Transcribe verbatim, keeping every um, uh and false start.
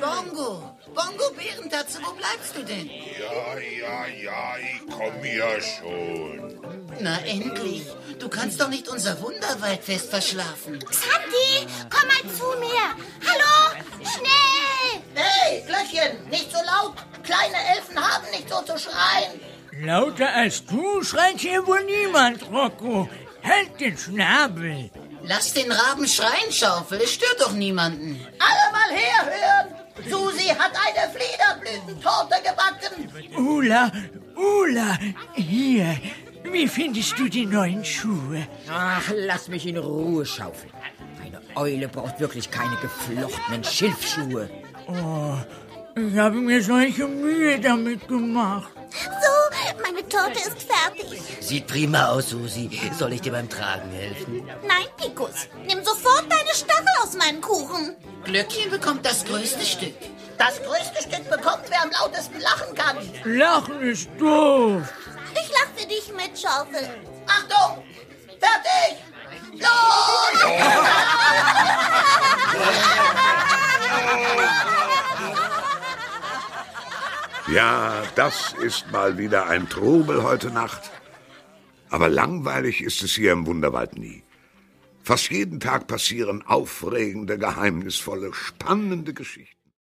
Bongo, Bongo Bärentatze, wo bleibst du denn? Ja, ja, ja, ich komm ja schon. Na endlich, du kannst doch nicht unser Wunderwaldfest verschlafen. Sandy, komm mal zu mir. Hallo, schnell. Hey, Glöckchen, nicht so laut. Kleine Elfen haben nicht so zu schreien. Lauter als du schreit hier wohl niemand, Rocco. Halt den Schnabel. Lass den Raben schreien, Schaufel, es stört doch niemanden. Alle mal herhören. Susi hat eine Fliederblütentorte gebacken. Ulla, Ulla, hier. Wie findest du die neuen Schuhe? Ach, lass mich in Ruhe, Schaufel. Eine Eule braucht wirklich keine geflochtenen Schilfschuhe. Oh, ich habe mir solche Mühe damit gemacht. So, meine Torte ist fertig. Sieht prima aus, Susi. Soll ich dir beim Tragen helfen? Nein, Pikus, nimm sofort deine Stachel aus meinem Kuchen. Glöckchen bekommt das größte Stück. Das größte Stück bekommt, wer am lautesten lachen kann. Lachen ist doof. Ich lach für dich mit, Schaufel. Achtung, fertig, los! Ja, das ist mal wieder ein Trubel heute Nacht. Aber langweilig ist es hier im Wunderwald nie. Fast jeden Tag passieren aufregende, geheimnisvolle, spannende Geschichten.